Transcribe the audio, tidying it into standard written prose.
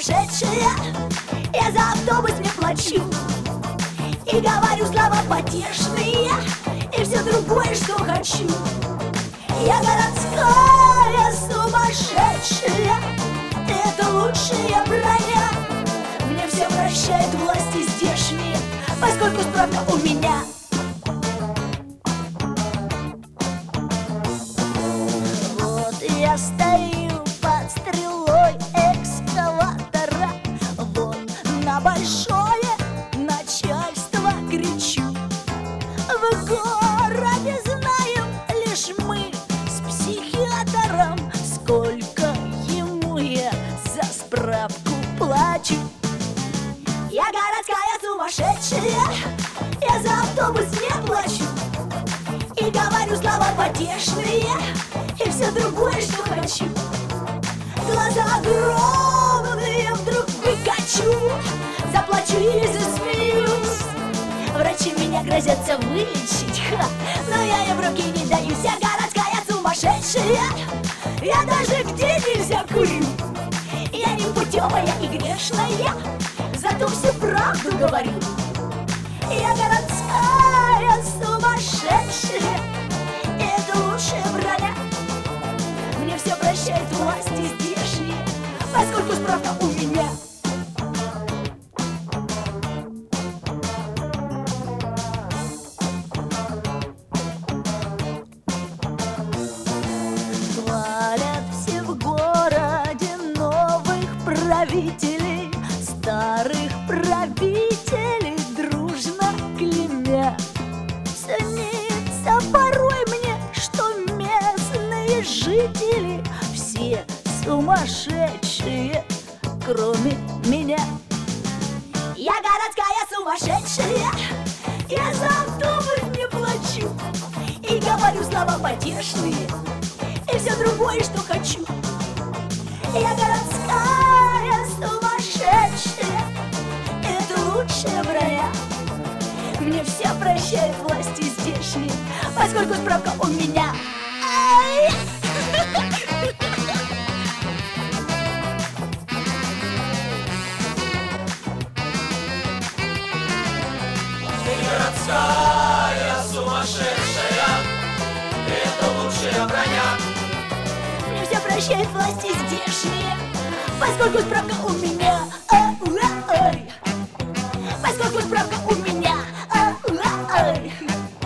сумасшедшая. Я за автобус не плачу и говорю слова потешные, и все другое, что хочу. Я городская сумасшедшая, это лучшая броня. Мне все прощают власти здешние, поскольку справка у меня. Вот я стою под стрелой экскаватора, вон на большое начальство кричу. В городе знаем лишь мы с психиатром, сколько ему я за справку плачу. Я городская сумасшедшая, я за автобус не плачу и говорю слова потешные, и все другое, что хочу. Глаза огромные вдруг выкачу, заплачу или засмеюсь. Врачи меня грозятся вылечить, но я им в руки не даюсь. Я городская сумасшедшая, я даже где нельзя курю. Я не путевая и грешная, зато всю правду говорю. Я городская сумасшедшая, это лучшая броня. Мне все прощают власти здешние, поскольку справка у меня. Хвалят все в городе новых правителей, старых правителей дружно клеймя. Снится порой мне, что местные жители все сумасшедшие, кроме меня. Я городская сумасшедшая, я за автобус не плачу и говорю слова потешные, и все другое, что хочу. Я городская сумасшедшая, это лучшая броня. Мне все прощают власти здешние, поскольку справка у меня. Ай! Ты городская сумасшедшая, это лучшая броня. Мне все прощают власти здешние, поскольку справка у меня. Поскольку справка у меня.